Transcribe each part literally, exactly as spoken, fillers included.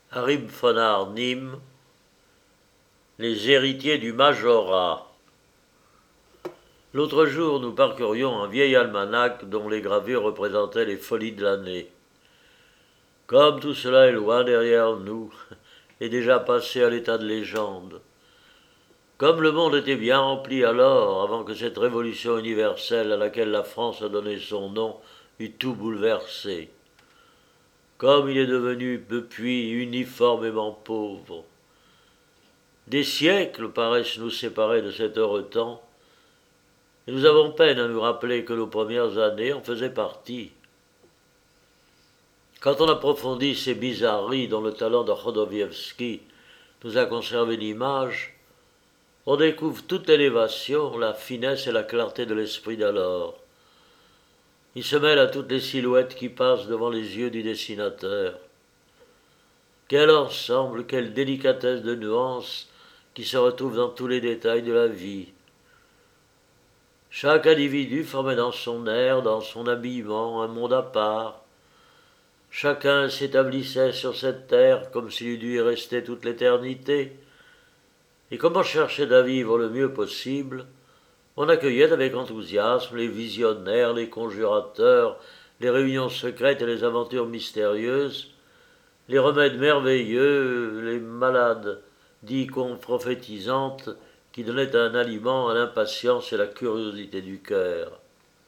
Harib von Arnim, les héritiers du majorat. L'autre jour, nous parcourions un vieil almanach dont les gravures représentaient les folies de l'année. Comme tout cela est loin derrière nous, et déjà passé à l'état de légende. Comme le monde était bien rempli alors, avant que cette révolution universelle à laquelle la France a donné son nom eût tout bouleversé. Comme il est devenu depuis uniformément pauvre. Des siècles paraissent nous séparer de cet heureux temps, et nous avons peine à nous rappeler que nos premières années en faisaient partie. Quand on approfondit ces bizarreries dont le talent de Chodowiecki nous a conservé l'image, on découvre toute l'élévation, la finesse et la clarté de l'esprit d'alors. Il se mêle à toutes les silhouettes qui passent devant les yeux du dessinateur. Quel ensemble, quelle délicatesse de nuances qui se retrouvent dans tous les détails de la vie. Chaque individu formait dans son air, dans son habillement, un monde à part. Chacun s'établissait sur cette terre comme s'il eût dû y rester toute l'éternité. Et comme on cherchait à vivre le mieux possible, on accueillait avec enthousiasme les visionnaires, les conjurateurs, les réunions secrètes et les aventures mystérieuses, les remèdes merveilleux, les malades d'icônes prophétisantes qui donnaient un aliment à l'impatience et la curiosité du cœur.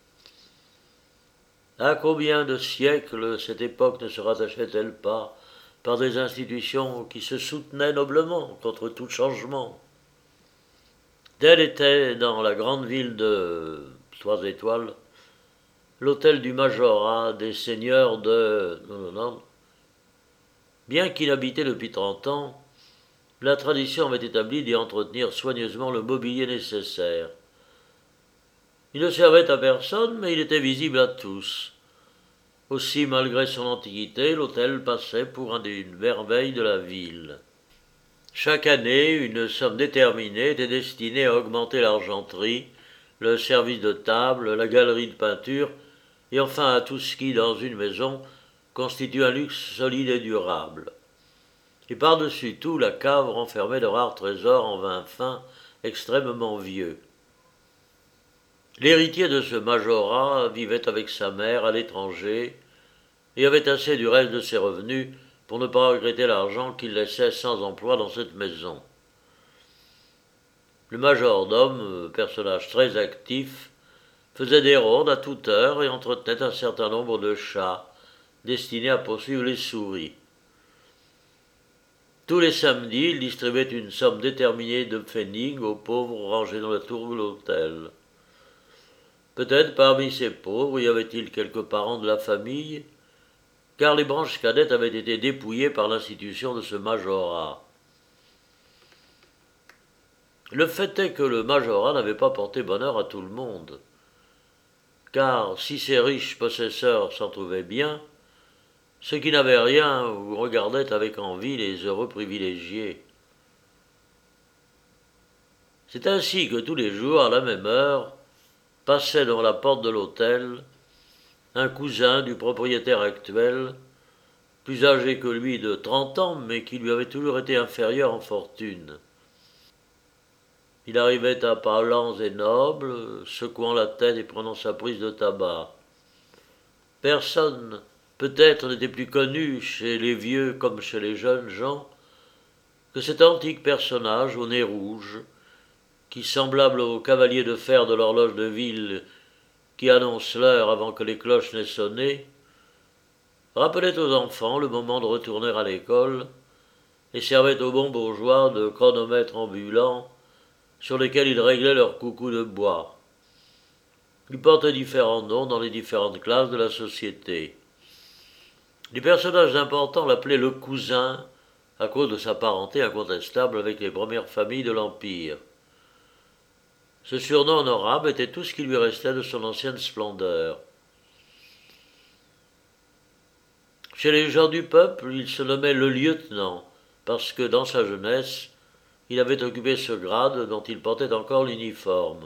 À combien de siècles cette époque ne se rattachait-elle pas par des institutions qui se soutenaient noblement contre tout changement? Tel était, dans la grande ville de Trois Étoiles, l'hôtel du majorat des seigneurs de... Bien qu'inhabité depuis trente ans, la tradition avait établi d'y entretenir soigneusement le mobilier nécessaire. Il ne servait à personne, mais il était visible à tous. Aussi, malgré son antiquité, l'hôtel passait pour un des merveilles de la ville. Chaque année, une somme déterminée était destinée à augmenter l'argenterie, le service de table, la galerie de peinture, et enfin à tout ce qui, dans une maison, constitue un luxe solide et durable. Et par-dessus tout, la cave renfermait de rares trésors en vin fin, extrêmement vieux. L'héritier de ce majorat vivait avec sa mère à l'étranger et avait assez du reste de ses revenus pour ne pas regretter l'argent qu'il laissait sans emploi dans cette maison. Le majordome, personnage très actif, faisait des rondes à toute heure et entretenait un certain nombre de chats, destinés à poursuivre les souris. Tous les samedis, il distribuait une somme déterminée de pfennig aux pauvres rangés dans la tour de l'hôtel. Peut-être parmi ces pauvres y avait-il quelques parents de la famille, car les branches cadettes avaient été dépouillées par l'institution de ce majorat. Le fait est que le majorat n'avait pas porté bonheur à tout le monde, car si ces riches possesseurs s'en trouvaient bien, ceux qui n'avaient rien regardaient avec envie les heureux privilégiés. C'est ainsi que tous les jours, à la même heure, passait devant la porte de l'hôtel un cousin du propriétaire actuel, plus âgé que lui de trente ans, mais qui lui avait toujours été inférieur en fortune. Il arrivait à pas lents et nobles, secouant la tête et prenant sa prise de tabac. Personne, peut-être, n'était plus connu chez les vieux comme chez les jeunes gens que cet antique personnage au nez rouge, qui, semblable au cavalier de fer de l'horloge de ville qui annonce l'heure avant que les cloches n'aient sonné, rappelait aux enfants le moment de retourner à l'école et servait aux bons bourgeois de chronomètres ambulants sur lesquels ils réglaient leurs coucous de bois. Il portait différents noms dans les différentes classes de la société. Les personnages importants l'appelaient le cousin à cause de sa parenté incontestable avec les premières familles de l'Empire. Ce surnom honorable était tout ce qui lui restait de son ancienne splendeur. Chez les gens du peuple, il se nommait le lieutenant, parce que, dans sa jeunesse, il avait occupé ce grade dont il portait encore l'uniforme.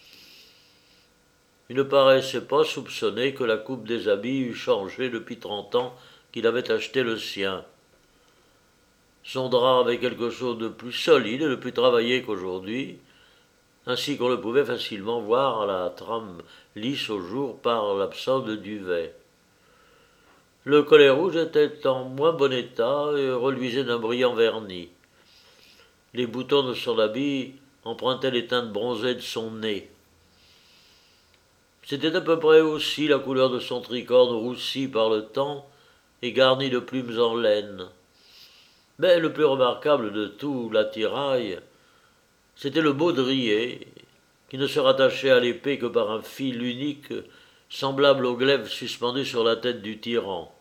Il ne paraissait pas soupçonner que la coupe des habits eût changé depuis trente ans qu'il avait acheté le sien. Son drap avait quelque chose de plus solide et de plus travaillé qu'aujourd'hui, ainsi qu'on le pouvait facilement voir à la trame lisse au jour par l'absence de duvet. Le collet rouge était en moins bon état et reluisait d'un brillant vernis. Les boutons de son habit empruntaient les teintes bronzées de son nez. C'était à peu près aussi la couleur de son tricorne roussi par le temps et garni de plumes en laine. Mais le plus remarquable de tout l'attirail, c'était le baudrier, qui ne se rattachait à l'épée que par un fil unique, semblable au glaive suspendu sur la tête du tyran.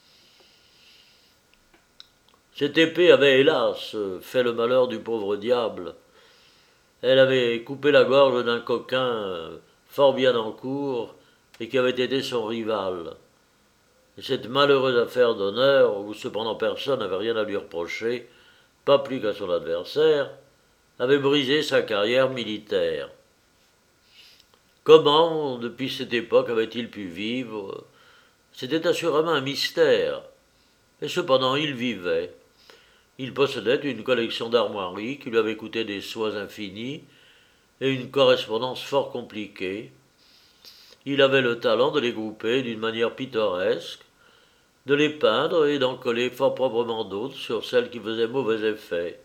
Cette épée avait, hélas, fait le malheur du pauvre diable. Elle avait coupé la gorge d'un coquin fort bien en cour et qui avait été son rival. Et cette malheureuse affaire d'honneur, où cependant personne n'avait rien à lui reprocher, pas plus qu'à son adversaire, avait brisé sa carrière militaire. Comment, depuis cette époque, avait-il pu vivre? C'était assurément un mystère. Et cependant, il vivait. Il possédait une collection d'armoiries qui lui avait coûté des soins infinis et une correspondance fort compliquée. Il avait le talent de les grouper d'une manière pittoresque, de les peindre et d'en coller fort proprement d'autres sur celles qui faisaient mauvais effet.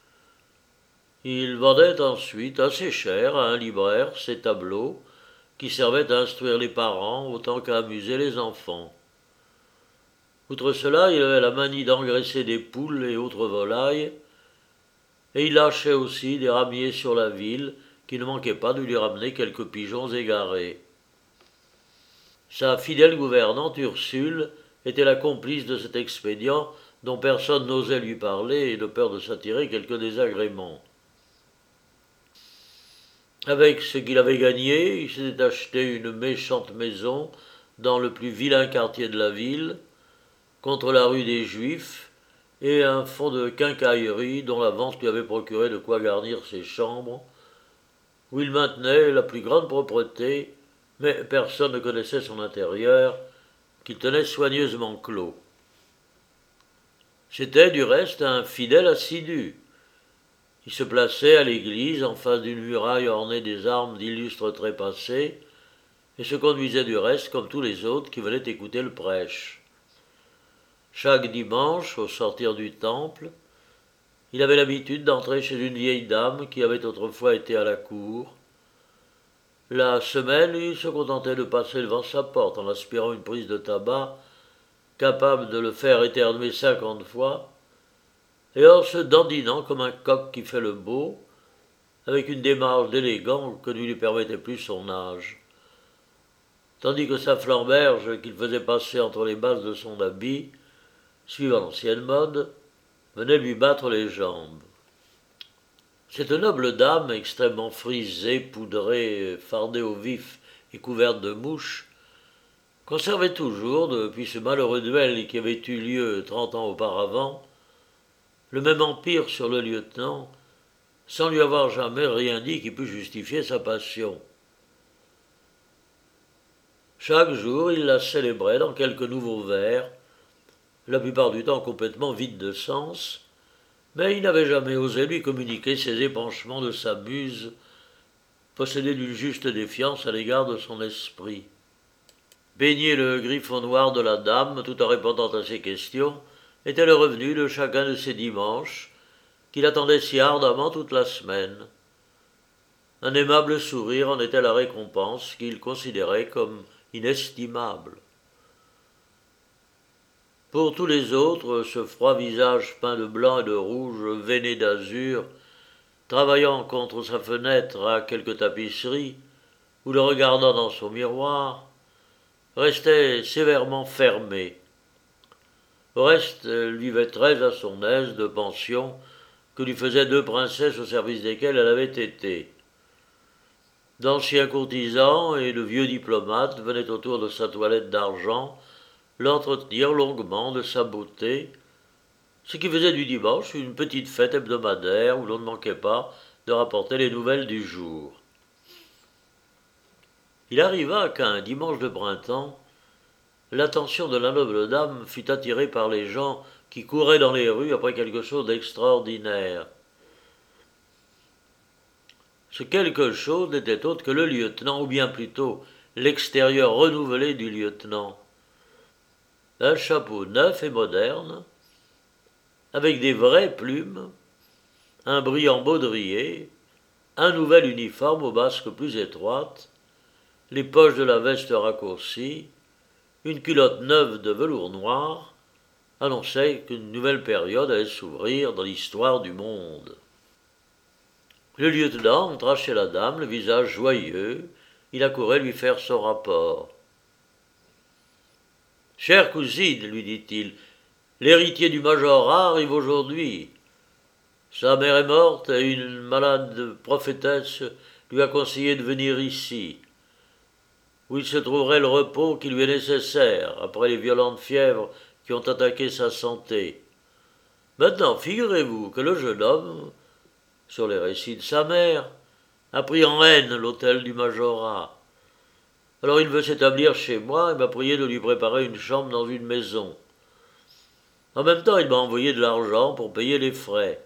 Il vendait ensuite assez cher à un libraire ses tableaux, qui servaient à instruire les parents autant qu'à amuser les enfants. Outre cela, il avait la manie d'engraisser des poules et autres volailles, et il lâchait aussi des ramiers sur la ville qui ne manquaient pas de lui ramener quelques pigeons égarés. Sa fidèle gouvernante Ursule était la complice de cet expédient dont personne n'osait lui parler et de peur de s'attirer quelques désagréments. Avec ce qu'il avait gagné, il s'était acheté une méchante maison dans le plus vilain quartier de la ville, contre la rue des Juifs, et un fonds de quincaillerie dont la vente lui avait procuré de quoi garnir ses chambres, où il maintenait la plus grande propreté, mais personne ne connaissait son intérieur, qu'il tenait soigneusement clos. C'était du reste un fidèle assidu. Il se plaçait à l'église en face d'une muraille ornée des armes d'illustres trépassés, et se conduisait du reste comme tous les autres qui venaient écouter le prêche. Chaque dimanche, au sortir du temple, il avait l'habitude d'entrer chez une vieille dame qui avait autrefois été à la cour. La semaine, il se contentait de passer devant sa porte en aspirant une prise de tabac, capable de le faire éternuer cinquante fois, et en se dandinant comme un coq qui fait le beau, avec une démarche d'élégant que ne lui permettait plus son âge. Tandis que sa flamberge, qu'il faisait passer entre les basses de son habit, suivant l'ancienne mode, venait lui battre les jambes. Cette noble dame, extrêmement frisée, poudrée, fardée au vif et couverte de mouches, conservait toujours, depuis ce malheureux duel qui avait eu lieu trente ans auparavant, le même empire sur le lieutenant, sans lui avoir jamais rien dit qui pût justifier sa passion. Chaque jour, il la célébrait dans quelques nouveaux vers, la plupart du temps complètement vides de sens, mais il n'avait jamais osé lui communiquer ses épanchements de sa muse, possédé d'une juste défiance à l'égard de son esprit. Baigner le griffon noir de la dame, tout en répondant à ses questions, était le revenu de chacun de ces dimanches, qu'il attendait si ardemment toute la semaine. Un aimable sourire en était la récompense qu'il considérait comme inestimable. Pour tous les autres, ce froid visage peint de blanc et de rouge, veiné d'azur, travaillant contre sa fenêtre à quelque tapisserie, ou le regardant dans son miroir, restait sévèrement fermé. Au reste, elle vivait très à son aise de pension que lui faisaient deux princesses au service desquelles elle avait été. D'anciens courtisans et de vieux diplomates venaient autour de sa toilette d'argent l'entretenir longuement de sa beauté, ce qui faisait du dimanche une petite fête hebdomadaire où l'on ne manquait pas de rapporter les nouvelles du jour. Il arriva qu'un dimanche de printemps, l'attention de la noble dame fut attirée par les gens qui courait dans les rues après quelque chose d'extraordinaire. Ce quelque chose n'était autre que le lieutenant, ou bien plutôt l'extérieur renouvelé du lieutenant. Un chapeau neuf et moderne, avec des vraies plumes, un brillant baudrier, un nouvel uniforme aux basques plus étroites, les poches de la veste raccourcies, une culotte neuve de velours noir, annonçaient qu'une nouvelle période allait s'ouvrir dans l'histoire du monde. Le lieutenant entra chez la dame, le visage joyeux. Il accourait lui faire son rapport. « Chère cousine, lui dit-il, l'héritier du majorat arrive aujourd'hui. Sa mère est morte et une malade prophétesse lui a conseillé de venir ici, où il se trouverait le repos qui lui est nécessaire après les violentes fièvres qui ont attaqué sa santé. Maintenant, figurez-vous que le jeune homme, sur les récits de sa mère, a pris en haine l'hôtel du majorat. Alors il veut s'établir chez moi et m'a prié de lui préparer une chambre dans une maison. En même temps, il m'a envoyé de l'argent pour payer les frais.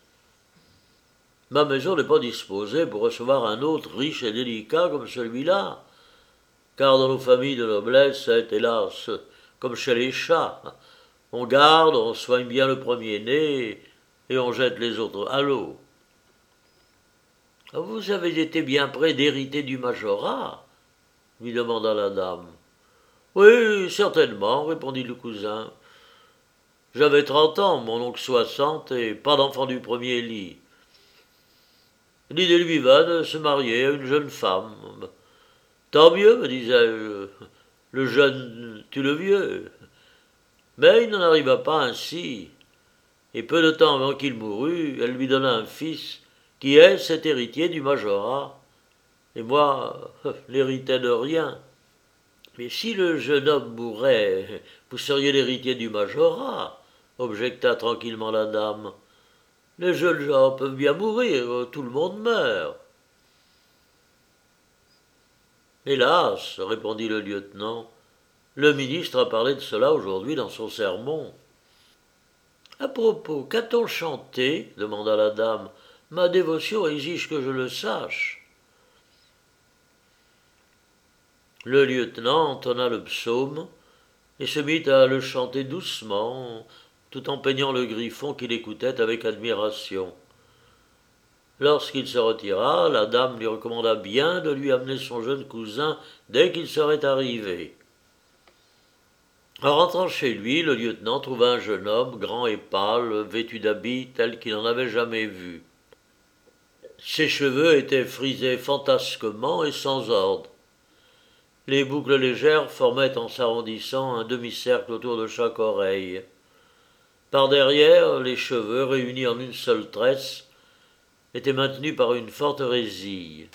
Ma maison n'est pas disposée pour recevoir un hôte riche et délicat comme celui-là, car dans nos familles de noblesse, c'est hélas comme chez les chats. On garde, on soigne bien le premier-né et on jette les autres à l'eau. Vous avez été bien près d'hériter du majorat, lui demanda la dame. Oui, certainement, répondit le cousin. J'avais trente ans, mon oncle soixante, et pas d'enfant du premier lit. L'idée lui va de se marier à une jeune femme. Tant mieux, me disais-je, le jeune tue le vieux. Mais il n'en arriva pas ainsi, et peu de temps avant qu'il mourût, elle lui donna un fils qui est cet héritier du majorat, et moi, n'héritais de rien. Mais si le jeune homme mourait, vous seriez l'héritier du majorat, objecta tranquillement la dame. Les jeunes gens peuvent bien mourir, tout le monde meurt. Hélas, répondit le lieutenant, le ministre a parlé de cela aujourd'hui dans son sermon. À propos, qu'a-t-on chanté demanda la dame. Ma dévotion exige que je le sache. Le lieutenant entonna le psaume et se mit à le chanter doucement, tout en peignant le griffon qu'il écoutait avec admiration. Lorsqu'il se retira, la dame lui recommanda bien de lui amener son jeune cousin dès qu'il serait arrivé. En rentrant chez lui, le lieutenant trouva un jeune homme, grand et pâle, vêtu d'habits tels qu'il n'en avait jamais vu. Ses cheveux étaient frisés fantasquement et sans ordre. Les boucles légères formaient en s'arrondissant un demi-cercle autour de chaque oreille. Par derrière, les cheveux, réunis en une seule tresse, étaient maintenus par une forte résille.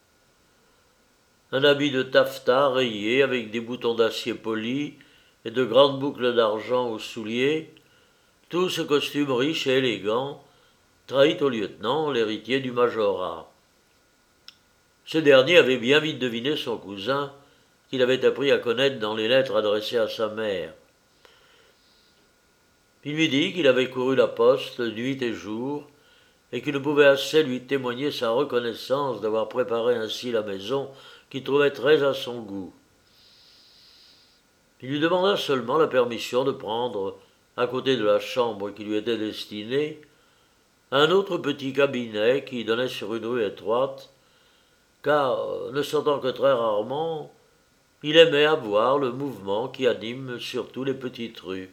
Un habit de taffetas rayé avec des boutons d'acier poli et de grandes boucles d'argent aux souliers, tout ce costume riche et élégant trahit au lieutenant l'héritier du majorat. Ce dernier avait bien vite deviné son cousin, qu'il avait appris à connaître dans les lettres adressées à sa mère. Il lui dit qu'il avait couru la poste nuit et jour, et qu'il ne pouvait assez lui témoigner sa reconnaissance d'avoir préparé ainsi la maison qu'il trouvait très à son goût. Il lui demanda seulement la permission de prendre, à côté de la chambre qui lui était destinée, un autre petit cabinet qui donnait sur une rue étroite, car, ne sortant que très rarement, il aimait avoir le mouvement qui anime surtout les petites rues.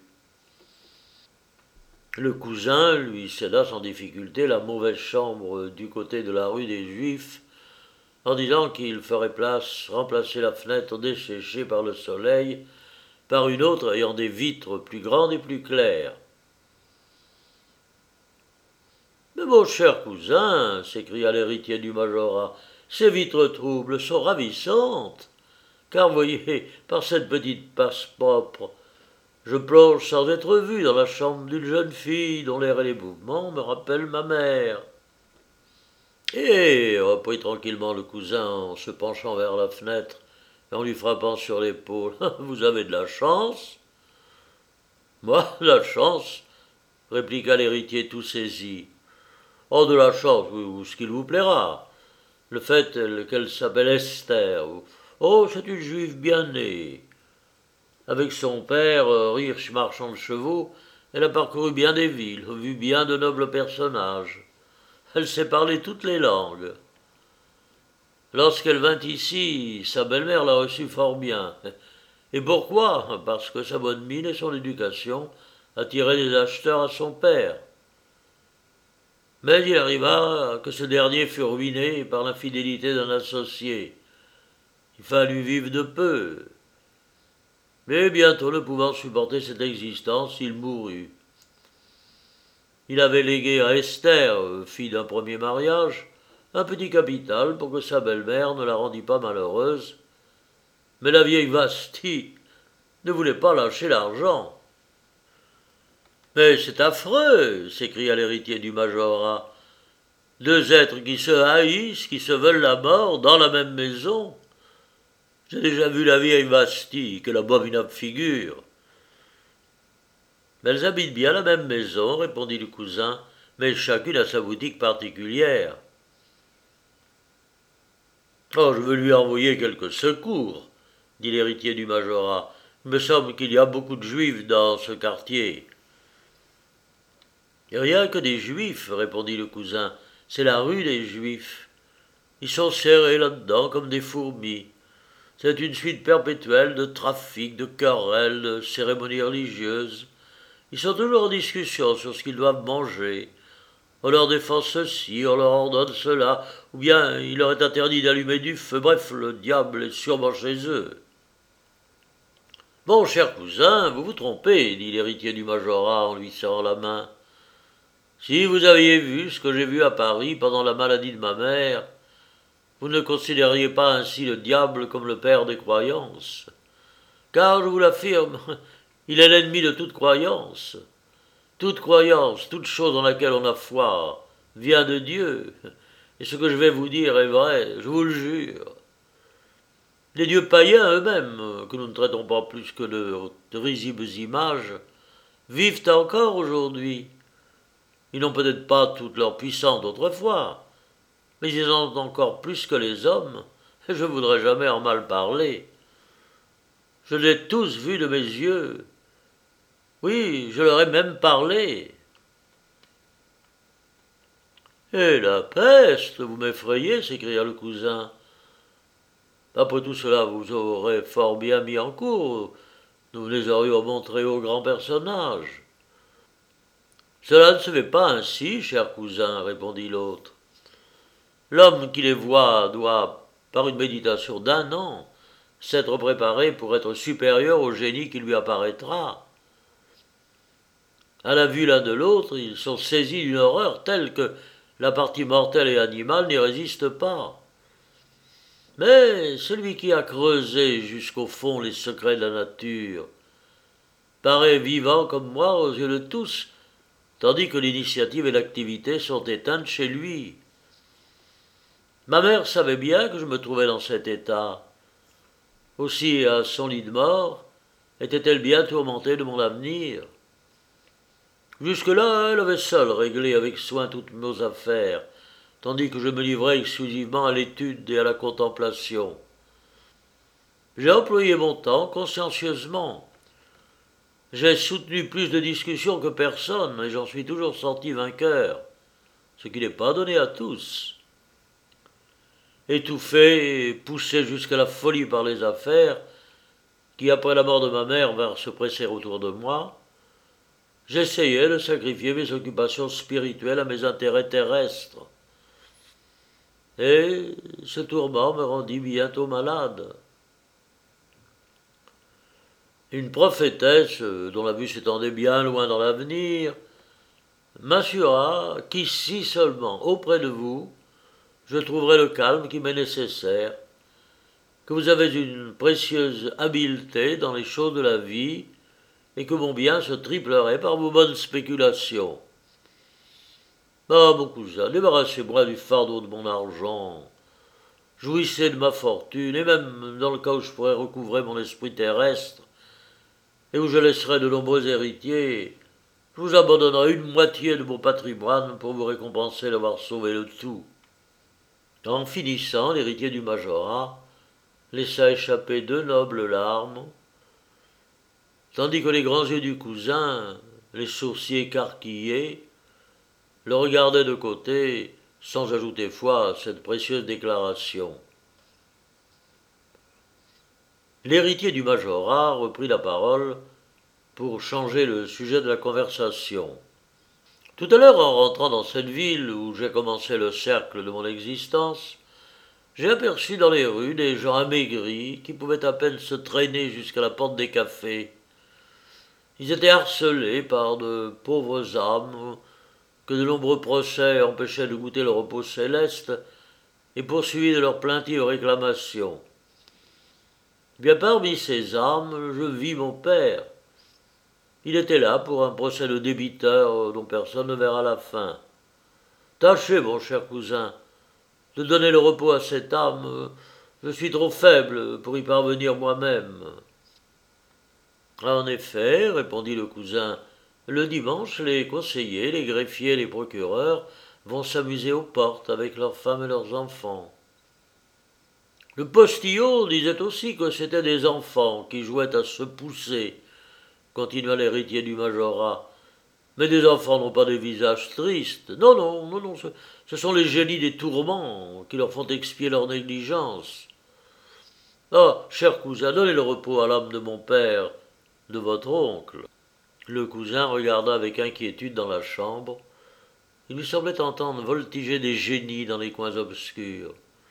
Le cousin lui céda sans difficulté la mauvaise chambre du côté de la rue des Juifs, en disant qu'il ferait place remplacer la fenêtre desséchée par le soleil par une autre ayant des vitres plus grandes et plus claires. « Mais mon cher cousin, s'écria l'héritier du majorat, ces vitres troubles sont ravissantes, car voyez, par cette petite passe propre, je plonge sans être vu dans la chambre d'une jeune fille dont l'air et les mouvements me rappellent ma mère. » Eh, reprit tranquillement le cousin en se penchant vers la fenêtre et en lui frappant sur l'épaule, vous avez de la chance. Moi, la chance, répliqua l'héritier tout saisi. Oh, de la chance, ou ce qu'il vous plaira. Le fait qu'elle s'appelle Esther. Oh, c'est une juive bien née. Avec son père, riche marchand de chevaux, elle a parcouru bien des villes, vu bien de nobles personnages. Elle sait parler toutes les langues. Lorsqu'elle vint ici, sa belle-mère l'a reçue fort bien. Et pourquoi? Parce que sa bonne mine et son éducation attiraient des acheteurs à son père. Mais il arriva que ce dernier fut ruiné par l'infidélité d'un associé. Il fallut vivre de peu. Mais bientôt, ne pouvant supporter cette existence, il mourut. Il avait légué à Esther, fille d'un premier mariage, un petit capital pour que sa belle-mère ne la rendît pas malheureuse. Mais la vieille Vasti ne voulait pas lâcher l'argent. Mais c'est affreux, s'écria l'héritier du majorat. Deux êtres qui se haïssent, qui se veulent la mort, dans la même maison. J'ai déjà vu la vieille Vasti, quelle abominable figure. Elles habitent bien la même maison, répondit le cousin, mais chacune a sa boutique particulière. Oh, je veux lui envoyer quelques secours, dit l'héritier du majorat. Il me semble qu'il y a beaucoup de juifs dans ce quartier. Rien que des juifs, répondit le cousin, c'est la rue des juifs. Ils sont serrés là-dedans comme des fourmis. C'est une suite perpétuelle de trafics, de querelles, de cérémonies religieuses. Ils sont toujours en discussion sur ce qu'ils doivent manger. On leur défend ceci, on leur ordonne cela, ou bien il leur est interdit d'allumer du feu. Bref, le diable est sûrement chez eux. Mon cher cousin, vous vous trompez, dit l'héritier du majorat en lui serrant la main. Si vous aviez vu ce que j'ai vu à Paris pendant la maladie de ma mère, vous ne considériez pas ainsi le diable comme le père des croyances. Car, je vous l'affirme, il est l'ennemi de toute croyance. Toute croyance, toute chose dans laquelle on a foi, vient de Dieu. Et ce que je vais vous dire est vrai, je vous le jure. Les dieux païens eux-mêmes, que nous ne traitons pas plus que de, de risibles images, vivent encore aujourd'hui. Ils n'ont peut-être pas toute leur puissance d'autrefois, mais ils en ont encore plus que les hommes, et je ne voudrais jamais en mal parler. Je l'ai tous vus de mes yeux. Oui, je leur ai même parlé. Eh, la peste, vous m'effrayez, s'écria le cousin. Après tout cela, vous aurez fort bien mis en cours. Nous les aurions montrés aux grands personnages. Cela ne se fait pas ainsi, cher cousin, répondit l'autre. L'homme qui les voit doit, par une méditation d'un an, s'être préparé pour être supérieur au génie qui lui apparaîtra. À la vue l'un de l'autre, ils sont saisis d'une horreur telle que la partie mortelle et animale n'y résiste pas. Mais celui qui a creusé jusqu'au fond les secrets de la nature paraît vivant comme moi aux yeux de tous, tandis que l'initiative et l'activité sont éteintes chez lui. Ma mère savait bien que je me trouvais dans cet état. Aussi, à son lit de mort, était-elle bien tourmentée de mon avenir. Jusque-là, elle avait seule réglé avec soin toutes nos affaires, tandis que je me livrais exclusivement à l'étude et à la contemplation. J'ai employé mon temps consciencieusement. J'ai soutenu plus de discussions que personne, mais j'en suis toujours sorti vainqueur, ce qui n'est pas donné à tous. Étouffé et poussé jusqu'à la folie par les affaires, qui après la mort de ma mère vinrent se presser autour de moi, j'essayais de sacrifier mes occupations spirituelles à mes intérêts terrestres. Et ce tourment me rendit bientôt malade. Une prophétesse, dont la vue s'étendait bien loin dans l'avenir, m'assura qu'ici seulement, auprès de vous, je trouverai le calme qui m'est nécessaire, que vous avez une précieuse habileté dans les choses de la vie, et que mon bien se triplerait par vos bonnes spéculations. Ah, mon cousin, débarrassez-moi du fardeau de mon argent. Jouissez de ma fortune, et même dans le cas où je pourrais recouvrer mon esprit terrestre, et où je laisserai de nombreux héritiers, je vous abandonnerai une moitié de mon patrimoine pour vous récompenser d'avoir sauvé le tout. » En finissant, l'héritier du majorat laissa échapper deux nobles larmes, tandis que les grands yeux du cousin, les sourcils écarquillés, le regardaient de côté, sans ajouter foi à cette précieuse déclaration. L'héritier du majorat reprit la parole pour changer le sujet de la conversation. « Tout à l'heure, en rentrant dans cette ville où j'ai commencé le cercle de mon existence, j'ai aperçu dans les rues des gens amaigris qui pouvaient à peine se traîner jusqu'à la porte des cafés. Ils étaient harcelés par de pauvres âmes que de nombreux procès empêchaient de goûter le repos céleste et poursuivis de leurs plaintives réclamations. Bien parmi ces âmes, je vis mon père. Il était là pour un procès de débiteur dont personne ne verra la fin. Tâchez, mon cher cousin, de donner le repos à cette âme. Je suis trop faible pour y parvenir moi-même. » « En effet, répondit le cousin, le dimanche, les conseillers, les greffiers, les procureurs vont s'amuser aux portes avec leurs femmes et leurs enfants. Le postillon disait aussi que c'étaient des enfants qui jouaient à se pousser, continua l'héritier du majorat. Mais des enfants n'ont pas des visages tristes. Non, non, non, non, ce, ce sont les génies des tourments qui leur font expier leur négligence. Ah, cher cousin, donnez le repos à l'âme de mon père, de votre oncle. » Le cousin regarda avec inquiétude dans la chambre. Il lui semblait entendre voltiger des génies dans les coins obscurs.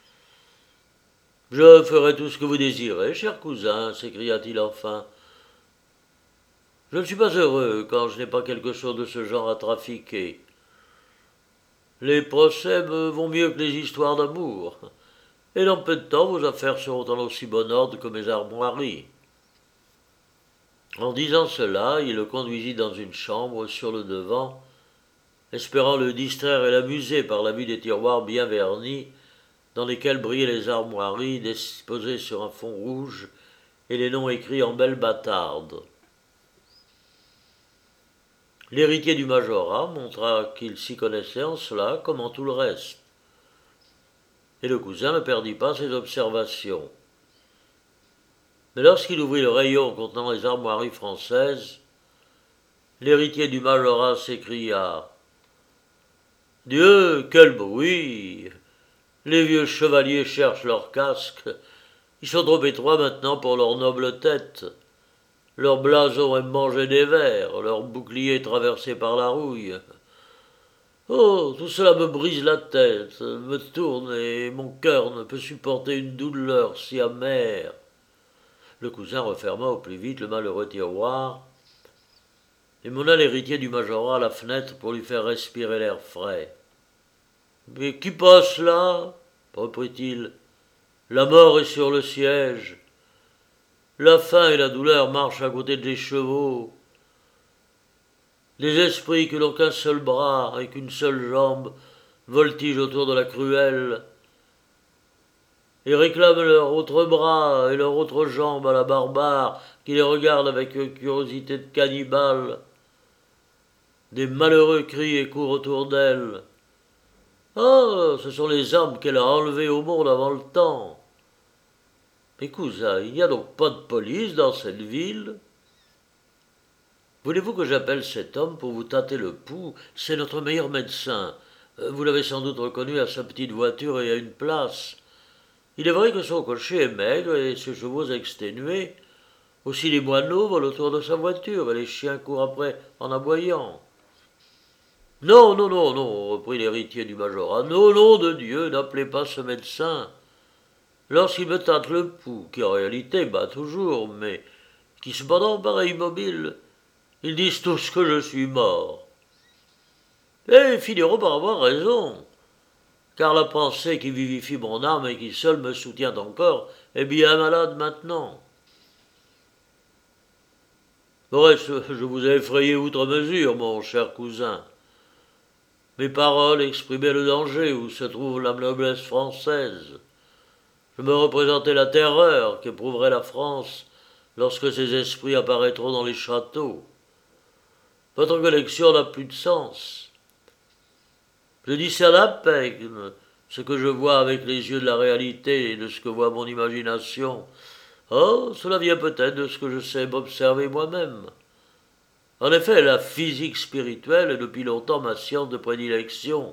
« Je ferai tout ce que vous désirez, cher cousin, s'écria-t-il enfin. Je ne suis pas heureux quand je n'ai pas quelque chose de ce genre à trafiquer. Les procès me vont mieux que les histoires d'amour, et dans peu de temps vos affaires seront en aussi bon ordre que mes armoiries. » En disant cela, il le conduisit dans une chambre sur le devant, espérant le distraire et l'amuser par la vue des tiroirs bien vernis, dans lesquels brillaient les armoiries disposées sur un fond rouge et les noms écrits en belle bâtarde. L'héritier du majorat montra qu'il s'y connaissait en cela comme en tout le reste, et le cousin ne perdit pas ses observations. Mais lorsqu'il ouvrit le rayon contenant les armoiries françaises, l'héritier du majorat s'écria « Dieu, quel bruit! Les vieux chevaliers cherchent leurs casques. Ils sont trop étroits maintenant pour leurs nobles têtes. Leur blason est mangé des vers, leur bouclier traversé par la rouille. Oh, tout cela me brise la tête, me tourne et mon cœur ne peut supporter une douleur si amère. » Le cousin referma au plus vite le malheureux tiroir et mena l'héritier du majorat à la fenêtre pour lui faire respirer l'air frais. « Mais qui passe là ?» reprit-il. « La mort est sur le siège. La faim et la douleur marchent à côté des chevaux. Des esprits qui n'ont qu'un seul bras et qu'une seule jambe voltigent autour de la cruelle et réclament leur autre bras et leur autre jambe à la barbare qui les regarde avec curiosité de cannibale. Des malheureux crient et courent autour d'elle. Ah, ce sont les âmes qu'elle a enlevées au monde avant le temps. Mais cousin, il n'y a donc pas de police dans cette ville ? Voulez-vous que j'appelle cet homme pour vous tâter le pouls ? C'est notre meilleur médecin. Vous l'avez sans doute reconnu à sa petite voiture et à une place. Il est vrai que son cocher est maigre et ses chevaux exténués. Aussi les moineaux volent autour de sa voiture et les chiens courent après en aboyant. « Non, non, non, non, reprit l'héritier du majorat. Non, nom de Dieu, n'appelez pas ce médecin. Lorsqu'il me tâte le pouls, qui en réalité bat toujours, mais qui cependant paraît immobile, ils disent tous que je suis mort. Et ils finiront par avoir raison, car la pensée qui vivifie mon âme et qui seule me soutient encore est bien malade maintenant. Bref, je vous ai effrayé outre mesure, mon cher cousin. Mes paroles exprimaient le danger où se trouve la noblesse française. Je me représentais la terreur qu'éprouverait la France lorsque ces esprits apparaîtront dans les châteaux. Votre collection n'a plus de sens. Je discerne à peine ce que je vois avec les yeux de la réalité et de ce que voit mon imagination. Oh, cela vient peut-être de ce que je sais m'observer moi-même. En effet, la physique spirituelle est depuis longtemps ma science de prédilection.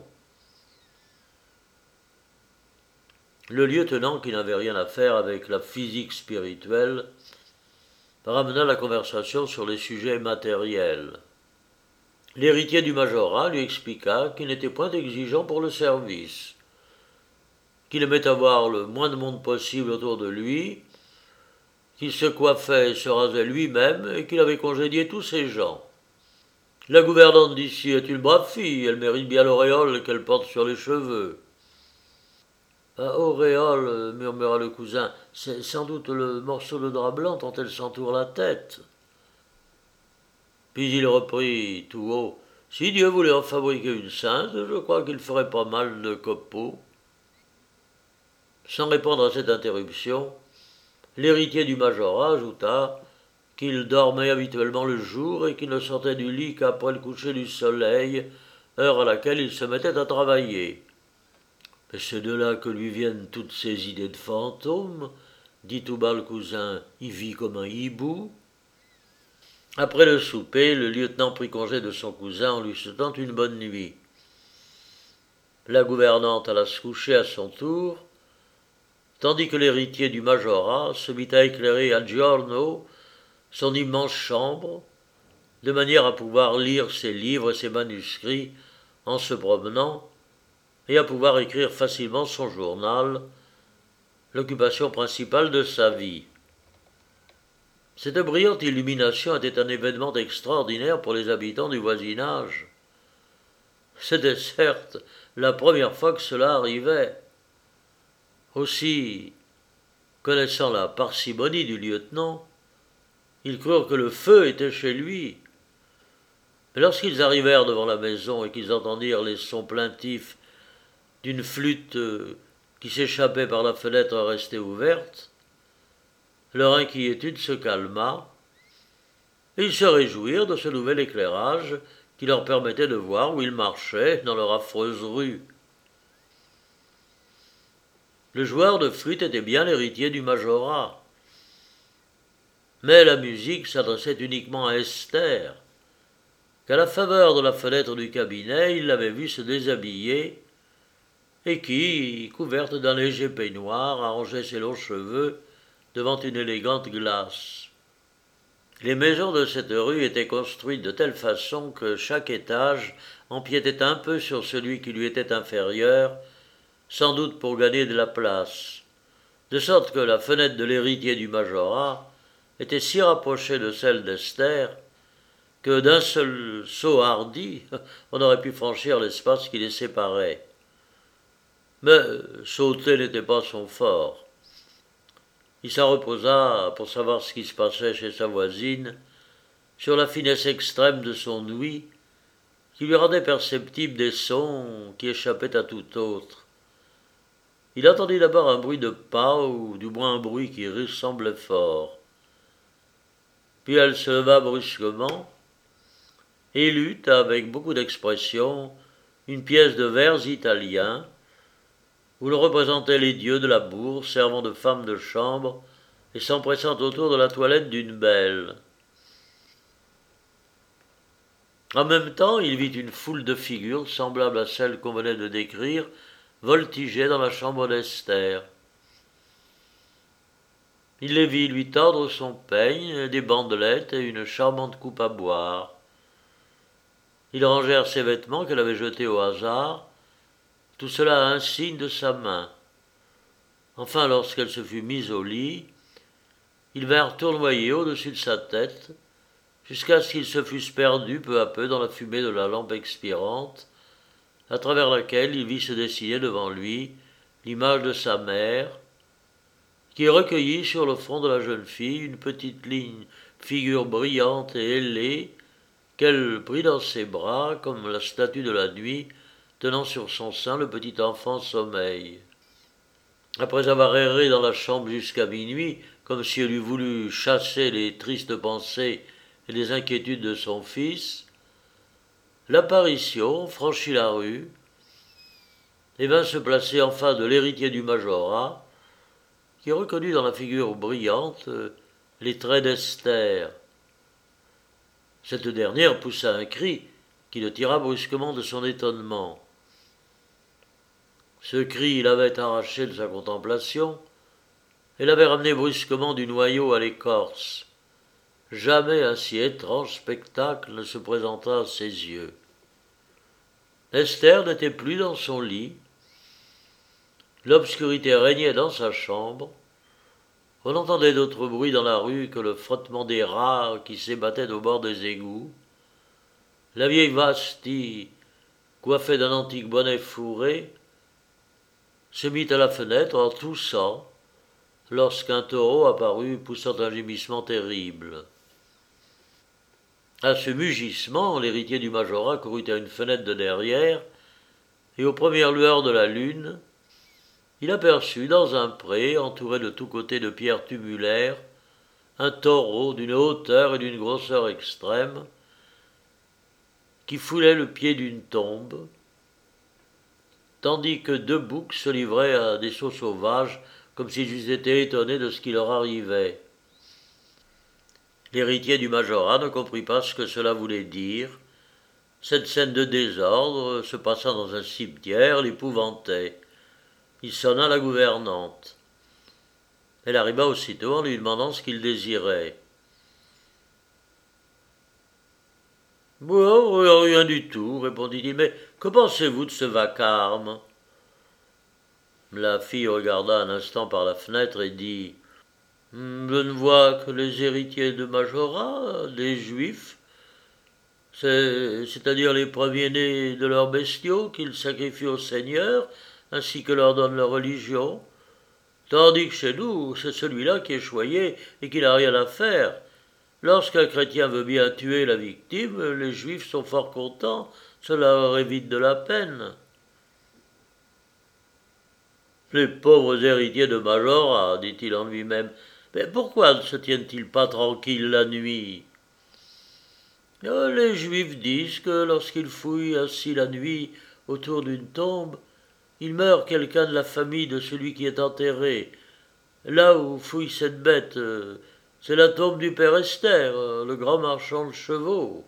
Le lieutenant, qui n'avait rien à faire avec la physique spirituelle, ramena la conversation sur les sujets matériels. L'héritier du majorat lui expliqua qu'il n'était point exigeant pour le service, qu'il aimait avoir le moins de monde possible autour de lui, qu'il se coiffait et se rasait lui-même et qu'il avait congédié tous ses gens. La gouvernante d'ici est une brave fille, elle mérite bien l'auréole qu'elle porte sur les cheveux. Ah, auréole, murmura le cousin, c'est sans doute le morceau de drap blanc dont elle s'entoure la tête. Puis il reprit tout haut. Si Dieu voulait en fabriquer une sainte, je crois qu'il ferait pas mal de copeaux. Sans répondre à cette interruption, l'héritier du majorat ajouta qu'il dormait habituellement le jour et qu'il ne sortait du lit qu'après le coucher du soleil, heure à laquelle il se mettait à travailler. Mais c'est de là que lui viennent toutes ces idées de fantômes, dit tout bas le cousin. Il vit comme un hibou. Après le souper, le lieutenant prit congé de son cousin en lui souhaitant une bonne nuit. La gouvernante alla se coucher à son tour, tandis que l'héritier du majorat se mit à éclairer à giorno son immense chambre, de manière à pouvoir lire ses livres et ses manuscrits en se promenant, et à pouvoir écrire facilement son journal, l'occupation principale de sa vie. Cette brillante illumination était un événement extraordinaire pour les habitants du voisinage. C'était certes la première fois que cela arrivait. Aussi, connaissant la parcimonie du lieutenant, ils crurent que le feu était chez lui. Mais lorsqu'ils arrivèrent devant la maison et qu'ils entendirent les sons plaintifs d'une flûte qui s'échappait par la fenêtre restée ouverte, leur inquiétude se calma, et ils se réjouirent de ce nouvel éclairage qui leur permettait de voir où ils marchaient dans leur affreuse rue. Le joueur de flûte était bien l'héritier du majorat, mais la musique s'adressait uniquement à Esther, qu'à la faveur de la fenêtre du cabinet, il l'avait vue se déshabiller, et qui, couverte d'un léger peignoir, arrangeait ses longs cheveux devant une élégante glace. Les maisons de cette rue étaient construites de telle façon que chaque étage empiétait un peu sur celui qui lui était inférieur, sans doute pour gagner de la place, de sorte que la fenêtre de l'héritier du majorat était si rapprochée de celle d'Esther que d'un seul saut hardi, on aurait pu franchir l'espace qui les séparait. Mais sauter n'était pas son fort. Il s'en reposa pour savoir ce qui se passait chez sa voisine, sur la finesse extrême de son ouïe, qui lui rendait perceptibles des sons qui échappaient à tout autre. Il entendit d'abord un bruit de pas, ou du moins un bruit qui ressemblait fort. Puis elle se leva brusquement, et lut, avec beaucoup d'expression, une pièce de vers italiens, où l'on représentait les dieux de la bourse servant de femmes de chambre et s'empressant autour de la toilette d'une belle. En même temps, il vit une foule de figures semblables à celles qu'on venait de décrire voltiger dans la chambre d'Esther. Il les vit lui tordre son peigne, des bandelettes et une charmante coupe à boire. Ils rangèrent ses vêtements qu'elle avait jetés au hasard, tout cela à un signe de sa main. Enfin, lorsqu'elle se fut mise au lit, ils vinrent tournoyer au-dessus de sa tête, jusqu'à ce qu'ils se fussent perdus peu à peu dans la fumée de la lampe expirante, à travers laquelle il vit se dessiner devant lui l'image de sa mère, qui recueillit sur le front de la jeune fille une petite ligne, figure brillante et ailée, qu'elle prit dans ses bras comme la statue de la nuit, tenant sur son sein le petit enfant sommeil. Après avoir erré dans la chambre jusqu'à minuit, comme si elle eût voulu chasser les tristes pensées et les inquiétudes de son fils, l'apparition franchit la rue et vint se placer en face de l'héritier du majorat, qui reconnut dans la figure brillante les traits d'Esther. Cette dernière poussa un cri qui le tira brusquement de son étonnement. Ce cri l'avait arraché de sa contemplation et l'avait ramené brusquement du noyau à l'écorce. Jamais un si étrange spectacle ne se présenta à ses yeux. Esther n'était plus dans son lit. L'obscurité régnait dans sa chambre. On entendait d'autres bruits dans la rue que le frottement des rats qui s'ébattaient au bord des égouts. La vieille Vasti, coiffée d'un antique bonnet fourré, se mit à la fenêtre en toussant lorsqu'un taureau apparut poussant un gémissement terrible. À ce mugissement, l'héritier du majorat courut à une fenêtre de derrière, et aux premières lueurs de la lune, il aperçut dans un pré, entouré de tous côtés de pierres tumulaires, un taureau d'une hauteur et d'une grosseur extrême, qui foulait le pied d'une tombe, tandis que deux boucs se livraient à des sauts sauvages, comme s'ils eussent été étonnés de ce qui leur arrivait. L'héritier du majorat ne comprit pas ce que cela voulait dire. Cette scène de désordre, se passant dans un cimetière, l'épouvantait. Il sonna la gouvernante. Elle arriva aussitôt en lui demandant ce qu'il désirait. « Bon, rien du tout, répondit-il, mais que pensez-vous de ce vacarme ?» La fille regarda un instant par la fenêtre et dit « Je ne vois que les héritiers de majorat, des juifs, c'est, c'est-à-dire les premiers-nés de leurs bestiaux qu'ils sacrifient au Seigneur, ainsi que leur donne leur religion, tandis que chez nous, c'est celui-là qui est choyé et qui n'a rien à faire. Lorsqu'un chrétien veut bien tuer la victime, les juifs sont fort contents, cela leur évite de la peine. » Les pauvres héritiers de majorat, dit-il en lui-même, mais pourquoi ne se tiennent-ils pas tranquilles la nuit ? Les juifs disent que lorsqu'ils fouillent ainsi la nuit autour d'une tombe, il meurt quelqu'un de la famille de celui qui est enterré. Là où fouille cette bête, c'est la tombe du père Esther, le grand marchand de chevaux.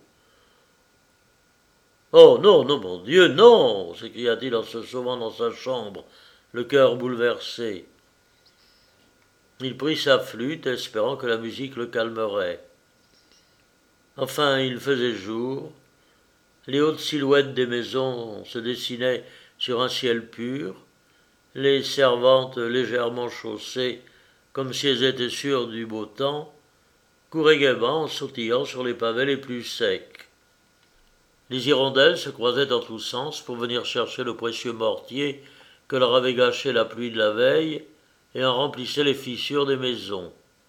« Oh non, non, mon Dieu, non !» s'écria-t-il en se sauvant dans sa chambre, le cœur bouleversé. Il prit sa flûte, espérant que la musique le calmerait. Enfin, il faisait jour. Les hautes silhouettes des maisons se dessinaient sur un ciel pur. Les servantes légèrement chaussées, comme si elles étaient sûres du beau temps, couraient gaiement en sautillant sur les pavés les plus secs. Les hirondelles se croisaient en tous sens pour venir chercher le précieux mortier que leur avait gâché la pluie de la veille et en remplissait les fissures des maisons.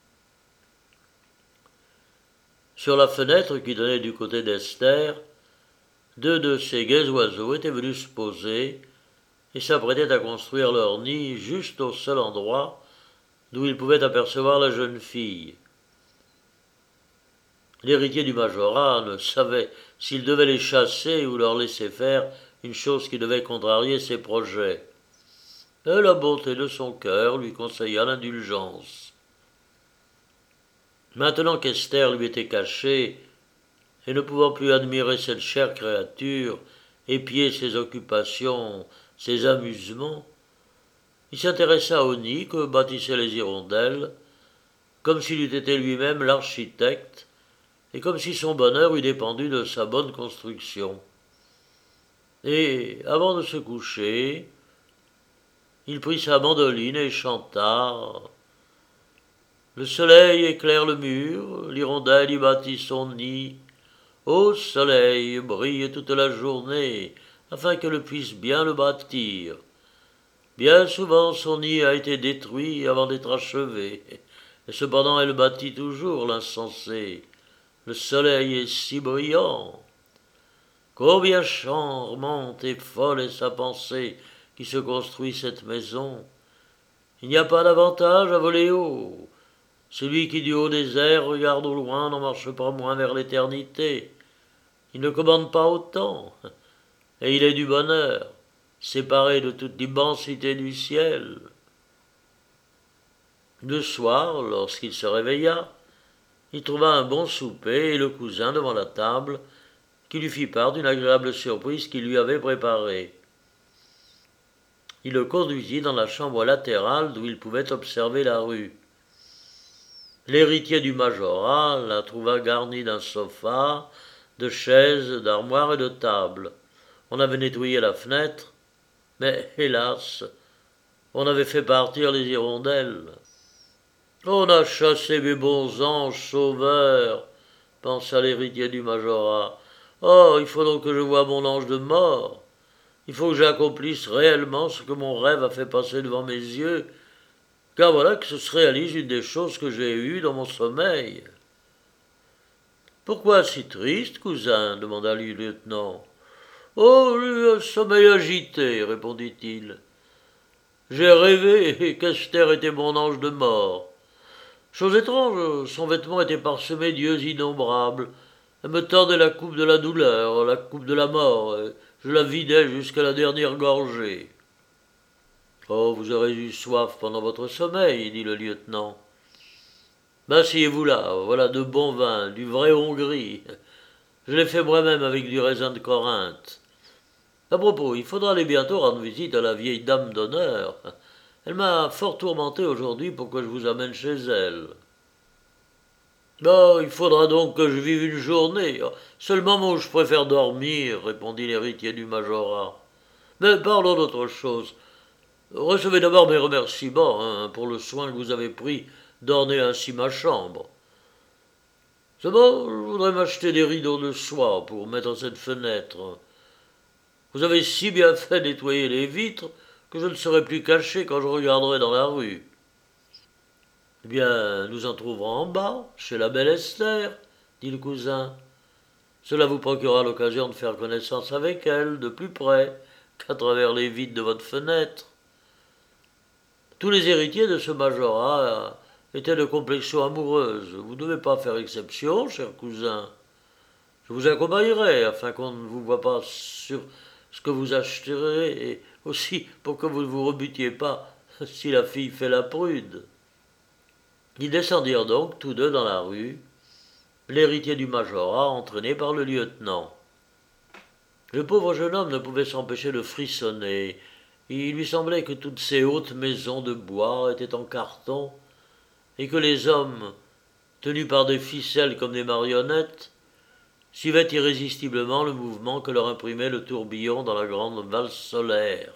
Sur la fenêtre qui donnait du côté d'Esther, deux de ces gais oiseaux étaient venus se poser et s'apprêtaient à construire leur nid juste au seul endroit d'où ils pouvaient apercevoir la jeune fille. L'héritier du majorat ne savait s'il devait les chasser ou leur laisser faire une chose qui devait contrarier ses projets. Et la bonté de son cœur lui conseilla l'indulgence. Maintenant qu'Esther lui était cachée, et ne pouvant plus admirer cette chère créature, épier ses occupations, ses amusements, il s'intéressa au nid que bâtissaient les hirondelles, comme s'il eût été lui-même l'architecte, et comme si son bonheur eût dépendu de sa bonne construction. Et, avant de se coucher, il prit sa mandoline et chanta. Le soleil éclaire le mur, l'hirondelle y bâtit son nid. Ô soleil, brille toute la journée, afin qu'elle puisse bien le bâtir. Bien souvent son nid a été détruit avant d'être achevé, et cependant elle bâtit toujours l'insensé. Le soleil est si brillant. Combien charmante et folle est sa pensée qui se construit cette maison. Il n'y a pas d'avantage à voler haut. Celui qui du haut des airs regarde au loin n'en marche pas moins vers l'éternité. Il ne commande pas autant, et il est du bonheur, séparé de toute l'immensité du ciel. Le soir, lorsqu'il se réveilla, il trouva un bon souper et le cousin devant la table, qui lui fit part d'une agréable surprise qu'il lui avait préparée. Il le conduisit dans la chambre latérale d'où il pouvait observer la rue. L'héritier du majorat la trouva garnie d'un sofa, de chaises, d'armoires et de tables. On avait nettoyé la fenêtre, mais, hélas, on avait fait partir les hirondelles. On a chassé mes bons anges sauveurs, pensa l'héritier du majorat. Oh, il faut donc que je voie mon ange de mort. Il faut que j'accomplisse réellement ce que mon rêve a fait passer devant mes yeux, car voilà que se réalise une des choses que j'ai eues dans mon sommeil. Pourquoi si triste, cousin demanda le lieutenant. Oh, un sommeil agité, répondit-il. J'ai rêvé qu'Esther était mon ange de mort. Chose étrange, son vêtement était parsemé d'yeux innombrables. Elle me tendait la coupe de la douleur, la coupe de la mort, et je la vidais jusqu'à la dernière gorgée. Oh, vous aurez eu soif pendant votre sommeil, dit le lieutenant. Asseyez-vous là, voilà de bon vin, du vrai Hongrie. Je l'ai fait moi-même avec du raisin de Corinthe. À propos, il faudra aller bientôt rendre visite à la vieille dame d'honneur. Elle m'a fort tourmenté aujourd'hui pour que je vous amène chez elle. Oh, il faudra donc que je vive une journée. C'est le moment où je préfère dormir, répondit l'héritier du majorat. Mais parlons d'autre chose. Recevez d'abord mes remerciements hein, pour le soin que vous avez pris d'orner ainsi ma chambre. Seulement, je voudrais m'acheter des rideaux de soie pour mettre à cette fenêtre. Vous avez si bien fait nettoyer les vitres que je ne serai plus caché quand je regarderai dans la rue. Eh bien, nous en trouverons en bas, chez la belle Esther, dit le cousin. Cela vous procurera l'occasion de faire connaissance avec elle de plus près qu'à travers les vitres de votre fenêtre. Tous les héritiers de ce majorat étaient de complexion amoureuse. Vous ne devez pas faire exception, cher cousin. Je vous accompagnerai afin qu'on ne vous voie pas sur ce que vous achèterez et aussi pour que vous ne vous rebutiez pas si la fille fait la prude. Ils descendirent donc tous deux dans la rue, l'héritier du majorat entraîné par le lieutenant. Le pauvre jeune homme ne pouvait s'empêcher de frissonner. Il lui semblait que toutes ces hautes maisons de bois étaient en carton et que les hommes, tenus par des ficelles comme des marionnettes, suivaient irrésistiblement le mouvement que leur imprimait le tourbillon dans la grande valse solaire.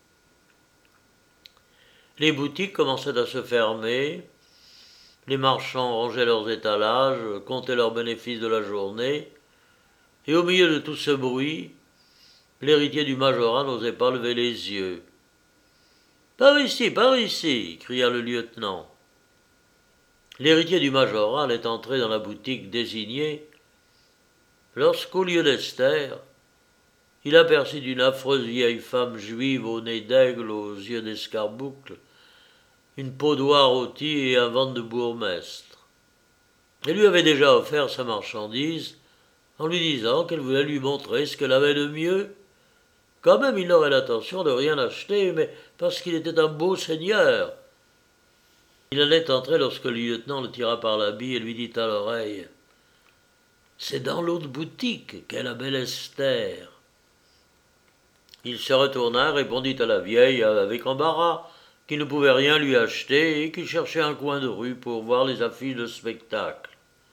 Les boutiques commençaient à se fermer, les marchands rangeaient leurs étalages, comptaient leurs bénéfices de la journée, et au milieu de tout ce bruit, l'héritier du majorat n'osait pas lever les yeux. « Par ici, par ici !» cria le lieutenant. L'héritier du majorat allait entrer dans la boutique désignée, lorsqu'au lieu d'Esther, il aperçut une affreuse vieille femme juive au nez d'aigle, aux yeux d'escarboucle, une peau noire rôtie et un ventre de bourgmestre. Elle lui avait déjà offert sa marchandise en lui disant qu'elle voulait lui montrer ce qu'elle avait de mieux. Quand même, il n'aurait l'intention de rien acheter, mais parce qu'il était un beau seigneur. Il allait entrer lorsque le lieutenant le tira par l'habit et lui dit à l'oreille « C'est dans l'autre boutique qu'est la belle Esther. » Il se retourna, répondit à la vieille avec embarras qu'il ne pouvait rien lui acheter et qu'il cherchait un coin de rue pour voir les affiches de spectacle.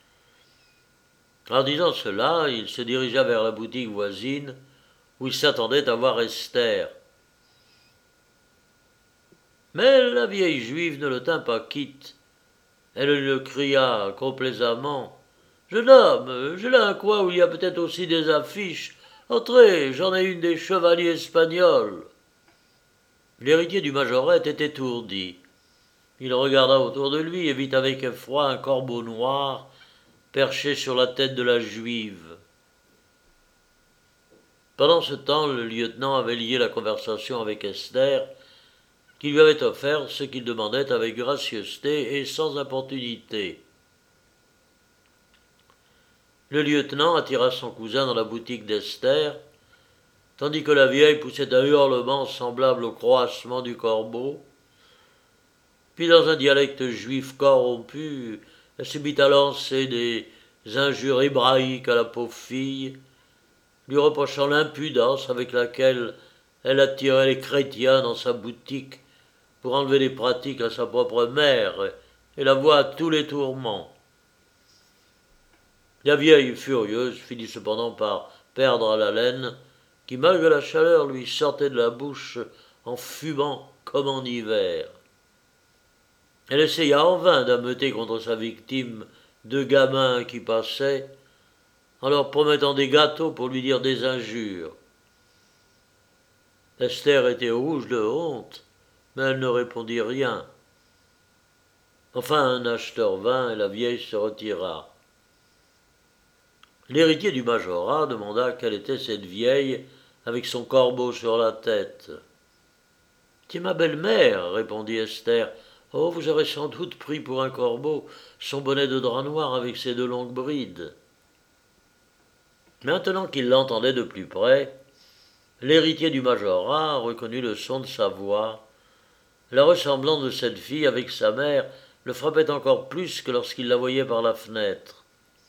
En disant cela, il se dirigea vers la boutique voisine où il s'attendait à voir Esther. Mais la vieille juive ne le tint pas quitte. Elle le cria complaisamment. « Jeune homme, j'ai là un coin où il y a peut-être aussi des affiches. Entrez, j'en ai une des chevaliers espagnols. » L'héritier du majorat était étourdi. Il regarda autour de lui et vit avec effroi un corbeau noir perché sur la tête de la juive. Pendant ce temps, le lieutenant avait lié la conversation avec Esther, qui lui avait offert ce qu'il demandait avec gracieuseté et sans importunité. Le lieutenant attira son cousin dans la boutique d'Esther, tandis que la vieille poussait un hurlement semblable au croassement du corbeau. Puis dans un dialecte juif corrompu, elle se mit à lancer des injures hébraïques à la pauvre fille, lui reprochant l'impudence avec laquelle elle attirait les chrétiens dans sa boutique pour enlever des pratiques à sa propre mère et la voie à tous les tourments. La vieille, furieuse, finit cependant par perdre l'haleine, qui, malgré la chaleur, lui sortait de la bouche en fumant comme en hiver. Elle essaya en vain d'ameuter contre sa victime deux gamins qui passaient, en leur promettant des gâteaux pour lui dire des injures. Esther était rouge de honte, mais elle ne répondit rien. Enfin, un acheteur vint et la vieille se retira. L'héritier du majorat demanda quelle était cette vieille avec son corbeau sur la tête. « C'est ma belle-mère, répondit Esther. Oh, vous aurez sans doute pris pour un corbeau son bonnet de drap noir avec ses deux longues brides. » Maintenant qu'il l'entendait de plus près, l'héritier du majorat reconnut le son de sa voix. La ressemblance de cette fille avec sa mère le frappait encore plus que lorsqu'il la voyait par la fenêtre.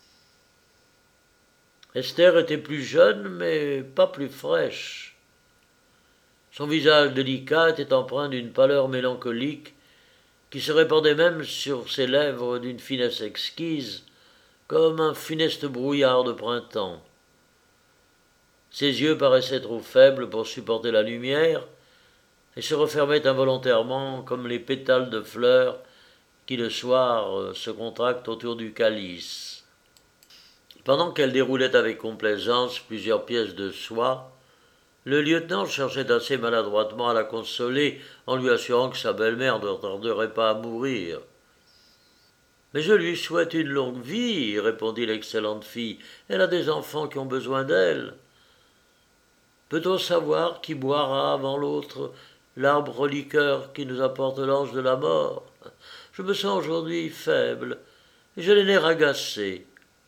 Esther était plus jeune, mais pas plus fraîche. Son visage délicat était empreint d'une pâleur mélancolique qui se répandait même sur ses lèvres d'une finesse exquise, comme un funeste brouillard de printemps. Ses yeux paraissaient trop faibles pour supporter la lumière et se refermaient involontairement comme les pétales de fleurs qui le soir se contractent autour du calice. Pendant qu'elle déroulait avec complaisance plusieurs pièces de soie, le lieutenant cherchait assez maladroitement à la consoler en lui assurant que sa belle-mère ne tarderait pas à mourir. « Mais je lui souhaite une longue vie, répondit l'excellente fille. Elle a des enfants qui ont besoin d'elle. Peut-on savoir qui boira avant l'autre l'arbre liqueur qui nous apporte l'ange de la mort? Je me sens aujourd'hui faible et j'ai les nerfs agacés. »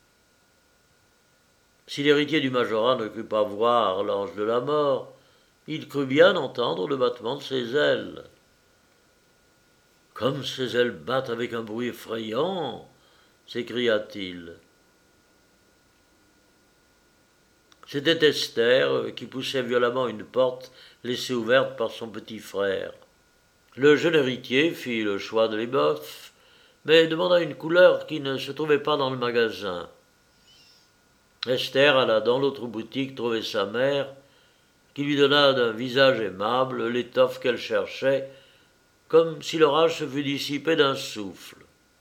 Si l'héritier du majorat ne crut pas voir l'ange de la mort, il crut bien entendre le battement de ses ailes. « Comme ses ailes battent avec un bruit effrayant !» s'écria-t-il. C'était Esther qui poussait violemment une porte laissée ouverte par son petit frère. Le jeune héritier fit le choix de l'éboeuf, mais demanda une couleur qui ne se trouvait pas dans le magasin. Esther alla dans l'autre boutique trouver sa mère, qui lui donna d'un visage aimable l'étoffe qu'elle cherchait, comme si l'orage se fût dissipé d'un souffle.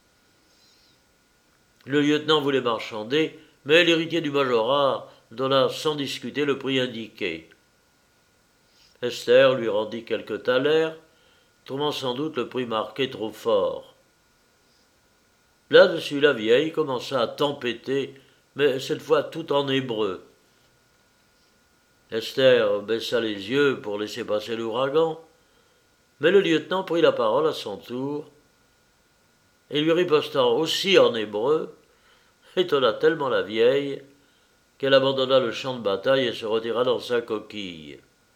Le lieutenant voulait marchander, mais l'héritier du majorat donna sans discuter le prix indiqué. Esther lui rendit quelques thalers, trouvant sans doute le prix marqué trop fort. Là-dessus, la vieille commença à tempêter, mais cette fois tout en hébreu. Esther baissa les yeux pour laisser passer l'ouragan, mais le lieutenant prit la parole à son tour, et lui ripostant aussi en hébreu, étonna tellement la vieille qu'elle abandonna le champ de bataille et se retira dans sa coquille.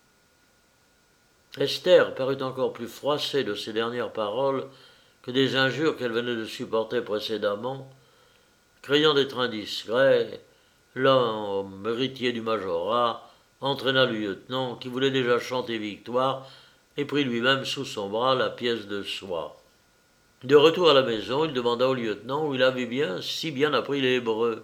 Esther parut encore plus froissée de ces dernières paroles que des injures qu'elle venait de supporter précédemment. Craignant d'être indiscret, l'homme héritier du majorat entraîna le lieutenant, qui voulait déjà chanter victoire, et prit lui-même sous son bras la pièce de soie. De retour à la maison, il demanda au lieutenant où il avait bien si bien appris l'hébreu.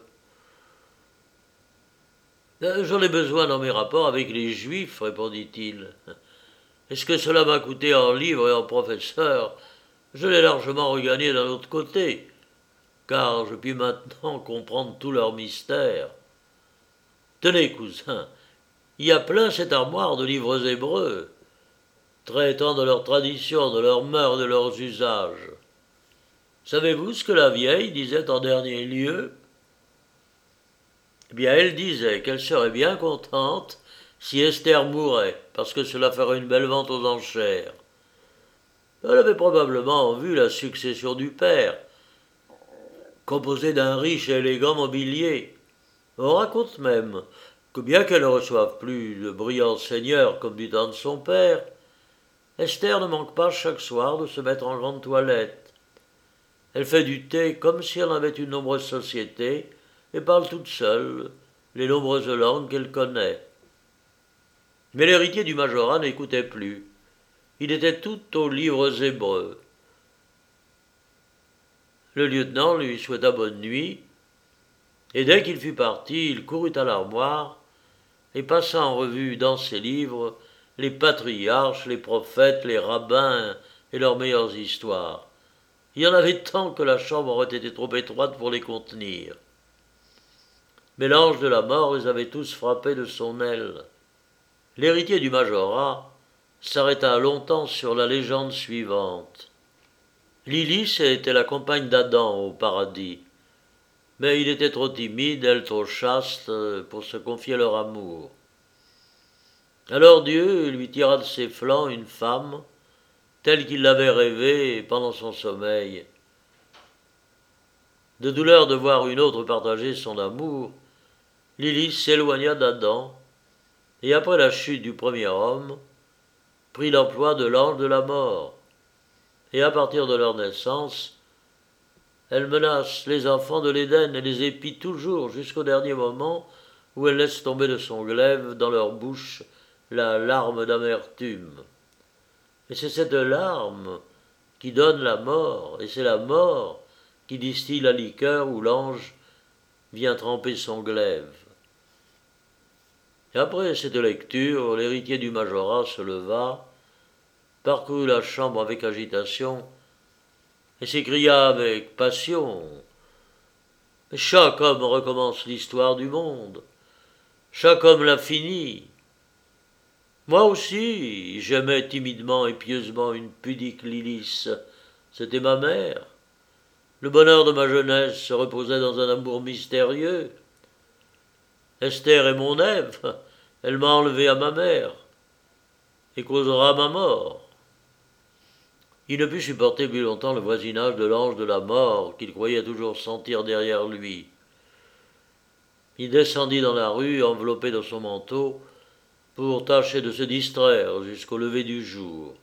« J'en ai besoin dans mes rapports avec les Juifs, répondit-il. Est-ce que cela m'a coûté en livres et en professeurs? Je l'ai largement regagné d'un autre côté, car je puis maintenant comprendre tous leurs mystères. Tenez, cousin, il y a plein cette armoire de livres hébreux, traitant de leurs traditions, de leurs mœurs, de leurs usages. Savez-vous ce que la vieille disait en dernier lieu? Eh bien, elle disait qu'elle serait bien contente si Esther mourait, parce que cela ferait une belle vente aux enchères. Elle avait probablement en vue la succession du père, composée d'un riche et élégant mobilier. On raconte même que bien qu'elle ne reçoive plus de brillants seigneurs comme du temps de son père, Esther ne manque pas chaque soir de se mettre en grande toilette. Elle fait du thé comme si elle avait une nombreuse société et parle toute seule les nombreuses langues qu'elle connaît. Mais l'héritier du majorat n'écoutait plus. Il était tout aux livres hébreux. Le lieutenant lui souhaita bonne nuit, et dès qu'il fut parti, il courut à l'armoire et passa en revue dans ses livres les patriarches, les prophètes, les rabbins et leurs meilleures histoires. Il y en avait tant que la chambre aurait été trop étroite pour les contenir. Mais l'ange de la mort les avait tous frappés de son aile. L'héritier du majorat s'arrêta longtemps sur la légende suivante. Lilith était la compagne d'Adam au paradis, mais il était trop timide, elle trop chaste, pour se confier leur amour. Alors Dieu lui tira de ses flancs une femme, telle qu'il l'avait rêvée pendant son sommeil. De douleur de voir une autre partager son amour, Lilith s'éloigna d'Adam, et après la chute du premier homme, prit l'emploi de l'ange de la mort. Et à partir de leur naissance, elle menace les enfants de l'Éden et les épie toujours jusqu'au dernier moment où elle laisse tomber de son glaive dans leur bouche la larme d'amertume. Et c'est cette larme qui donne la mort, et c'est la mort qui distille la liqueur où l'ange vient tremper son glaive. Et après cette lecture, l'héritier du majorat se leva, parcourut la chambre avec agitation, et s'écria avec passion « Chaque homme recommence l'histoire du monde. Chaque homme l'a finie. Moi aussi, j'aimais timidement et pieusement une pudique Lilith. C'était ma mère. Le bonheur de ma jeunesse se reposait dans un amour mystérieux. Esther est mon Ève. Elle m'a enlevé à ma mère et causera ma mort. » Il ne put supporter plus longtemps le voisinage de l'ange de la mort qu'il croyait toujours sentir derrière lui. Il descendit dans la rue, enveloppé dans son manteau, pour tâcher de se distraire jusqu'au lever du jour.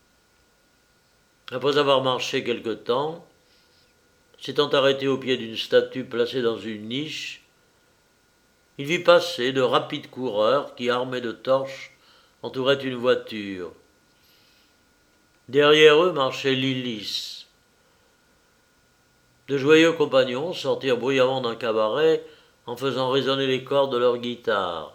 Après avoir marché quelque temps, s'étant arrêté au pied d'une statue placée dans une niche, il vit passer de rapides coureurs qui, armés de torches, entouraient une voiture. Derrière eux marchait Lilith. De joyeux compagnons sortirent bruyamment d'un cabaret en faisant résonner les cordes de leurs guitares.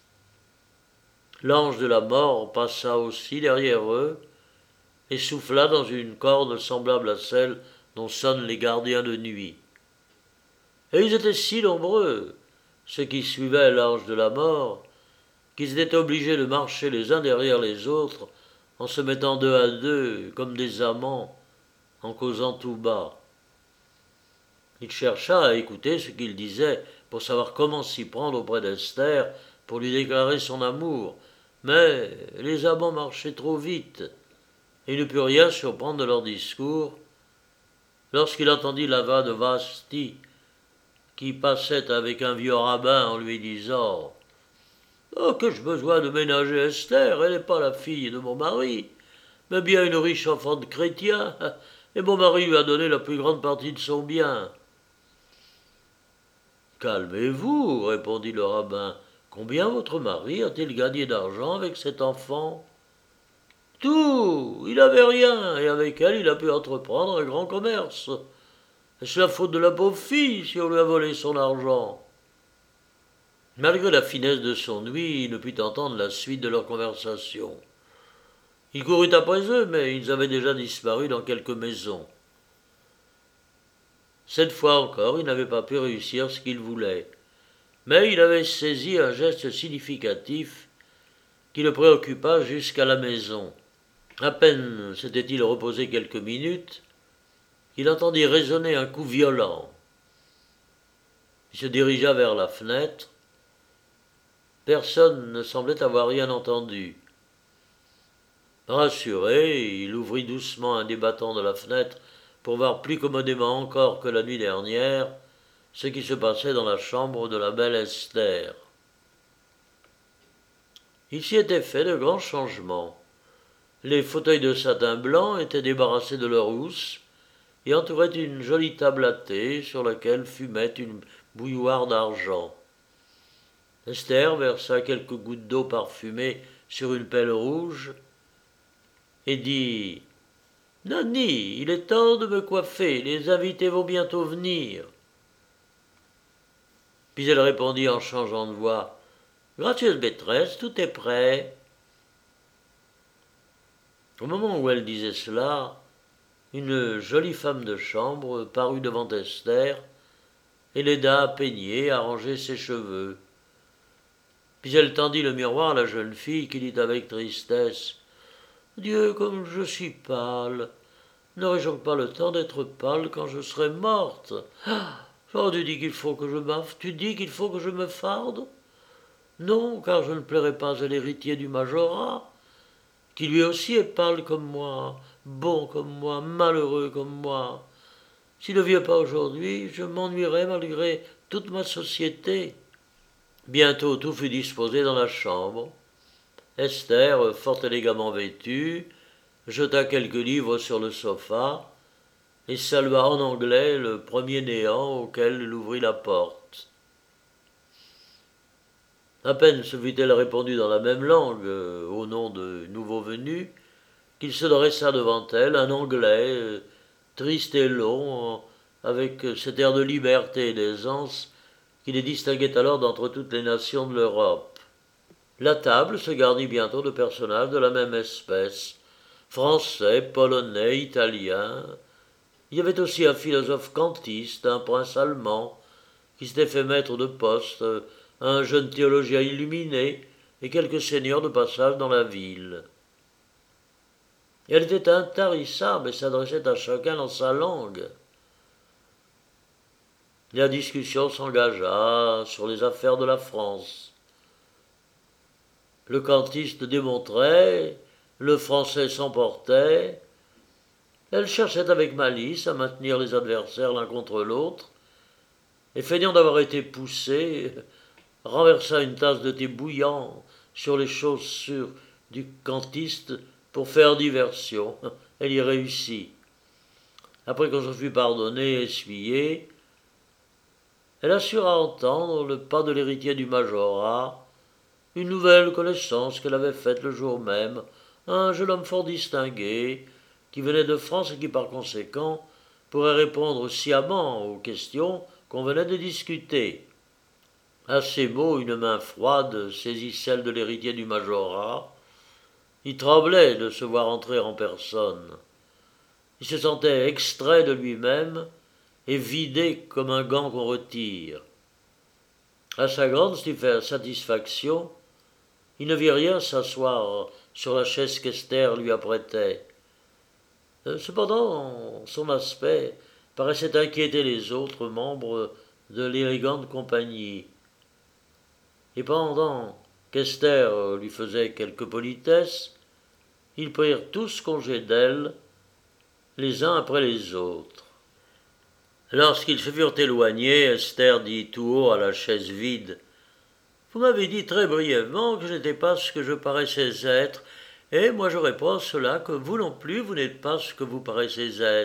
L'ange de la mort passa aussi derrière eux et souffla dans une corde semblable à celle dont sonnent les gardiens de nuit. Et ils étaient si nombreux, ceux qui suivaient l'ange de la mort, qu'ils étaient obligés de marcher les uns derrière les autres en se mettant deux à deux, comme des amants, en causant tout bas. Il chercha à écouter ce qu'il disait pour savoir comment s'y prendre auprès d'Esther pour lui déclarer son amour, mais les amants marchaient trop vite, et il ne put rien surprendre de leur discours lorsqu'il entendit la voix de Vashti qui passait avec un vieux rabbin en lui disant « Oh, qu'ai-je besoin de ménager Esther, elle n'est pas la fille de mon mari, mais bien une riche enfant de chrétien, et mon mari lui a donné la plus grande partie de son bien. » « Calmez-vous, répondit le rabbin. Combien votre mari a-t-il gagné d'argent avec cet enfant ? Tout, il n'avait rien, et avec elle il a pu entreprendre un grand commerce. Est-ce la faute de la pauvre fille si on lui a volé son argent ? Malgré la finesse de son ouïe, il ne put entendre la suite de leur conversation. Il courut après eux, mais ils avaient déjà disparu dans quelques maisons. Cette fois encore, il n'avait pas pu réussir ce qu'il voulait, mais il avait saisi un geste significatif qui le préoccupa jusqu'à la maison. À peine s'était-il reposé quelques minutes qu'il entendit résonner un coup violent. Il se dirigea vers la fenêtre. Personne ne semblait avoir rien entendu. Rassuré, il ouvrit doucement un des battants de la fenêtre pour voir plus commodément encore que la nuit dernière ce qui se passait dans la chambre de la belle Esther. Il s'y était fait de grands changements. Les fauteuils de satin blanc étaient débarrassés de leur housse et entouraient une jolie table à thé sur laquelle fumait une bouilloire d'argent. Esther versa quelques gouttes d'eau parfumée sur une pelle rouge et dit « Nanny, il est temps de me coiffer, les invités vont bientôt venir. » Puis elle répondit en changeant de voix « Gracieuse maîtresse, tout est prêt. » Au moment où elle disait cela, une jolie femme de chambre parut devant Esther et l'aida à peigner, à ranger ses cheveux. Puis elle tendit le miroir à la jeune fille qui dit avec tristesse « Dieu, comme je suis pâle! N'aurais-je pas le temps d'être pâle quand je serai morte? Oh, tu dis qu'il faut que je m'aff... Tu dis qu'il faut que je me farde? Non, car je ne plairai pas à l'héritier du majorat, qui lui aussi est pâle comme moi, bon comme moi, malheureux comme moi. S'il ne vient pas aujourd'hui, je m'ennuierai malgré toute ma société. » Bientôt tout fut disposé dans la chambre. Esther, fort élégamment vêtue, jeta quelques livres sur le sofa et salua en anglais le premier néant auquel elle ouvrit la porte. À peine se fut-elle répondue dans la même langue euh, au nom de nouveau venu qu'il se dressa devant elle un anglais euh, triste et long, avec cet air de liberté et d'aisance qui les distinguait alors d'entre toutes les nations de l'Europe. La table se garnit bientôt de personnages de la même espèce, français, polonais, italiens. Il y avait aussi un philosophe kantiste, un prince allemand, qui s'était fait maître de poste, un jeune théologien illuminé, et quelques seigneurs de passage dans la ville. Elle était intarissable et s'adressait à chacun dans sa langue. La discussion s'engagea sur les affaires de la France. Le kantiste démontrait, le français s'emportait. Elle cherchait avec malice à maintenir les adversaires l'un contre l'autre, et feignant d'avoir été poussée, renversa une tasse de thé bouillant sur les chaussures du kantiste pour faire diversion. Elle y réussit. Après qu'on se fut pardonné et essuyé, elle assura entendre le pas de l'héritier du majorat, une nouvelle connaissance qu'elle avait faite le jour même, un jeune homme fort distingué, qui venait de France et qui par conséquent pourrait répondre sciemment aux questions qu'on venait de discuter. À ces mots, une main froide saisit celle de l'héritier du majorat. Il tremblait de se voir entrer en personne. Il se sentait extrait de lui-même et vidé comme un gant qu'on retire. À sa grande satisfaction, il ne vit rien s'asseoir sur la chaise qu'Esther lui apprêtait. Cependant, son aspect paraissait inquiéter les autres membres de l'élégante compagnie. Et pendant qu'Esther lui faisait quelques politesses, ils prirent tous congé d'elle, les uns après les autres. Lorsqu'ils se furent éloignés, Esther dit tout haut à la chaise vide « Vous m'avez dit très brièvement que je n'étais pas ce que je paraissais être, et moi je réponds à cela que vous non plus, vous n'êtes pas ce que vous paraissez être. »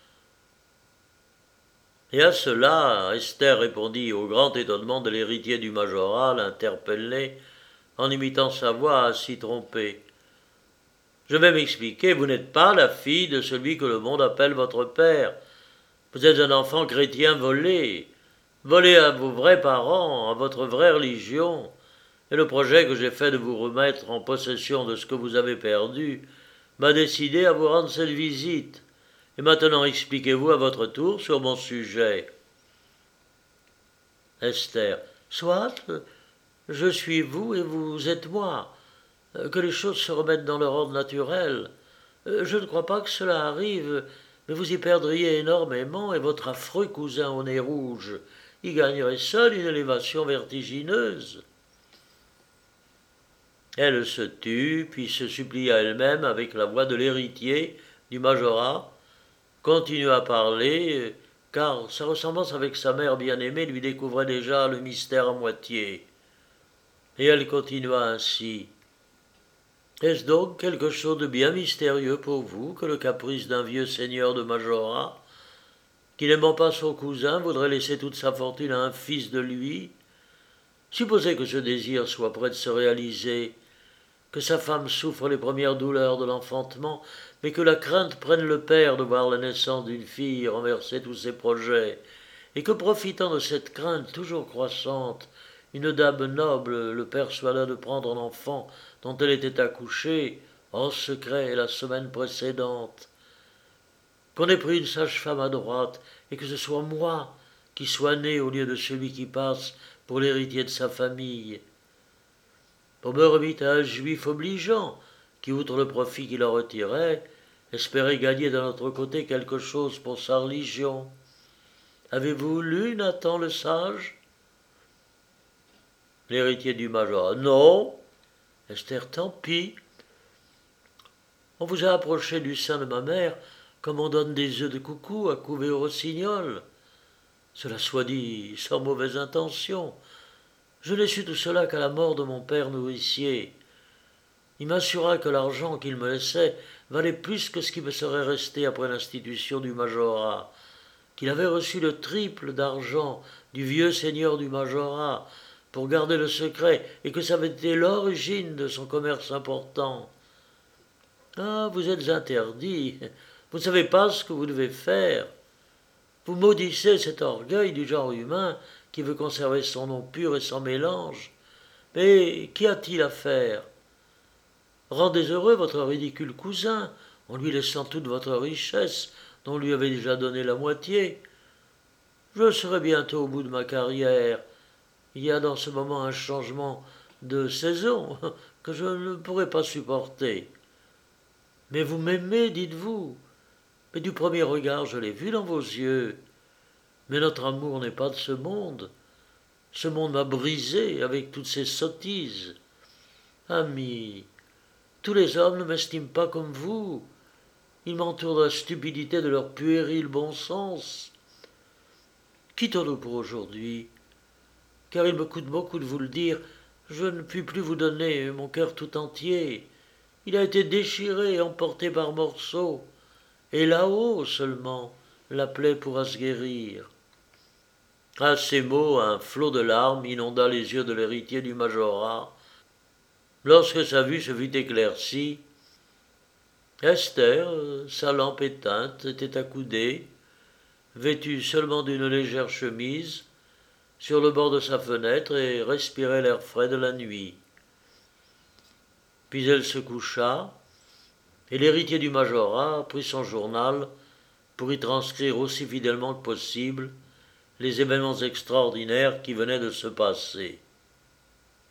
Et à cela, Esther répondit au grand étonnement de l'héritier du majorat, interpellé, en imitant sa voix à s'y tromper. « Je vais m'expliquer, vous n'êtes pas la fille de celui que le monde appelle votre père. Vous êtes un enfant chrétien volé, volé à vos vrais parents, à votre vraie religion, et le projet que j'ai fait de vous remettre en possession de ce que vous avez perdu m'a décidé à vous rendre cette visite. Et maintenant expliquez-vous à votre tour sur mon sujet. » Esther. Soit, je suis vous et vous êtes moi. Que les choses se remettent dans leur ordre naturel. Je ne crois pas que cela arrive, mais vous y perdriez énormément et votre affreux cousin au nez rouge y gagnerait seul une élévation vertigineuse. Elle se tut, puis se supplia elle-même avec la voix de l'héritier du majorat, continua à parler, car sa ressemblance avec sa mère bien-aimée lui découvrait déjà le mystère à moitié. Et elle continua ainsi. Est-ce donc quelque chose de bien mystérieux pour vous que le caprice d'un vieux seigneur de Majorat, qui n'aimant pas son cousin voudrait laisser toute sa fortune à un fils de lui? Supposez que ce désir soit près de se réaliser, que sa femme souffre les premières douleurs de l'enfantement, mais que la crainte prenne le père de voir la naissance d'une fille renverser tous ses projets, et que profitant de cette crainte toujours croissante, une dame noble le persuada de prendre un enfant dont elle était accouchée, en secret la semaine précédente. Qu'on ait pris une sage-femme à droite, et que ce soit moi qui sois né au lieu de celui qui passe pour l'héritier de sa famille. On me remit à un juif obligeant, qui, outre le profit qu'il en retirait, espérait gagner d'un autre côté quelque chose pour sa religion. Avez-vous lu Nathan le sage? L'héritier du major. Non. Esther, tant pis. On vous a approché du sein de ma mère comme on donne des œufs de coucou à couver au rossignol. Cela soit dit sans mauvaise intention. Je n'ai su tout cela qu'à la mort de mon père nourricier. Il m'assura que l'argent qu'il me laissait valait plus que ce qui me serait resté après l'institution du majorat, qu'il avait reçu le triple d'argent du vieux seigneur du majorat pour garder le secret, et que ça avait été l'origine de son commerce important. Ah, vous êtes interdit, vous ne savez pas ce que vous devez faire. Vous maudissez cet orgueil du genre humain qui veut conserver son nom pur et sans mélange. Mais qu'y a-t-il à faire? Rendez heureux votre ridicule cousin, en lui laissant toute votre richesse, dont lui avait déjà donné la moitié. Je serai bientôt au bout de ma carrière. Il y a dans ce moment un changement de saison que je ne pourrai pas supporter. Mais vous m'aimez, dites-vous. Mais du premier regard, je l'ai vu dans vos yeux. Mais notre amour n'est pas de ce monde. Ce monde m'a brisé avec toutes ces sottises. Ami, tous les hommes ne m'estiment pas comme vous. Ils m'entourent de la stupidité de leur puéril bon sens. Quittons-nous pour aujourd'hui, car il me coûte beaucoup de vous le dire, je ne puis plus vous donner mon cœur tout entier. Il a été déchiré et emporté par morceaux, et là-haut seulement la plaie pourra se guérir. À ces mots, un flot de larmes inonda les yeux de l'héritier du majorat. Lorsque sa vue se fut éclaircie, Esther, sa lampe éteinte, était accoudée, vêtue seulement d'une légère chemise, sur le bord de sa fenêtre et respirait l'air frais de la nuit. Puis elle se coucha, et l'héritier du majorat prit son journal pour y transcrire aussi fidèlement que possible les événements extraordinaires qui venaient de se passer.